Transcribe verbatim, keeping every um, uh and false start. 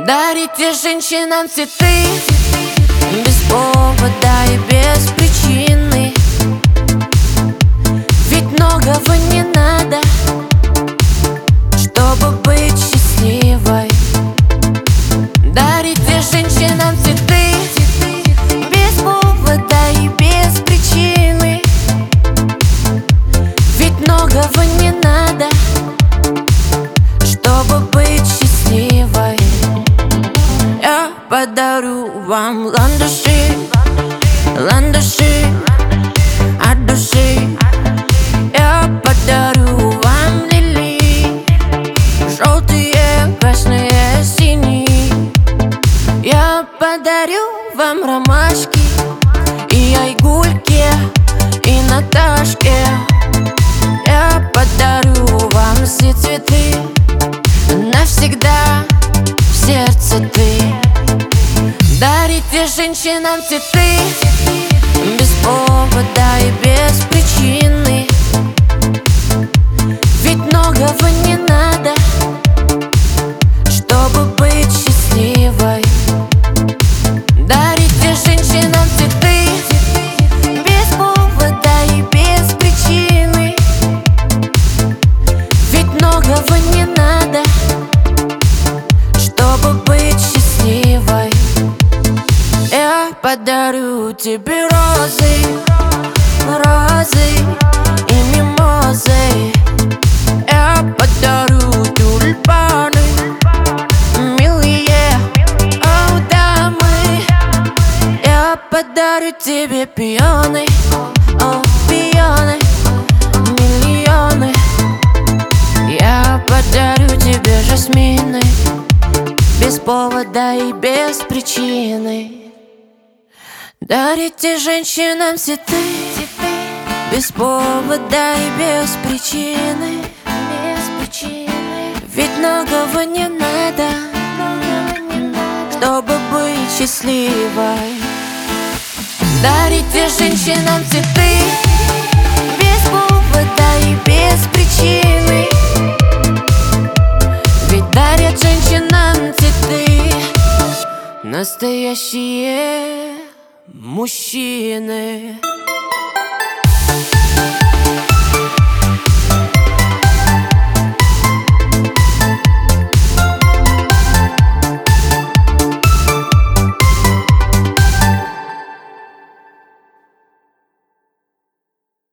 Дарите женщинам цветы без повода и без причины. Ведь многого не надо, чтобы быть счастливой. Дарите женщинам цветы без повода и без причины. Ведь многого не надо, чтобы быть счастливой. Я подарю вам ландыши, ландыши от души. Я подарю вам лилии, желтые, красные, синие. Я подарю вам ромашки и айгульки, и Наташке. Я подарю вам все цветы навсегда, в сердце ты. Дарите женщинам цветы без повода и без причины. Ведь многого не надо, чтобы быть счастливой. Дарите женщинам цветы без повода и без причины. Ведь многого не надо, чтобы быть счастливой. Я подарю тебе розы, розы и мимозы. Я подарю тюльпаны, милые, о, дамы. Я подарю тебе пионы, о, пионы, миллионы. Я подарю тебе жасмины без повода и без причины. Дарите женщинам цветы без повода и без причины. Ведь многого не надо, чтобы быть счастливой. Дарите женщинам цветы без повода и без причины. Ведь дарят женщинам цветы настоящие мужчины.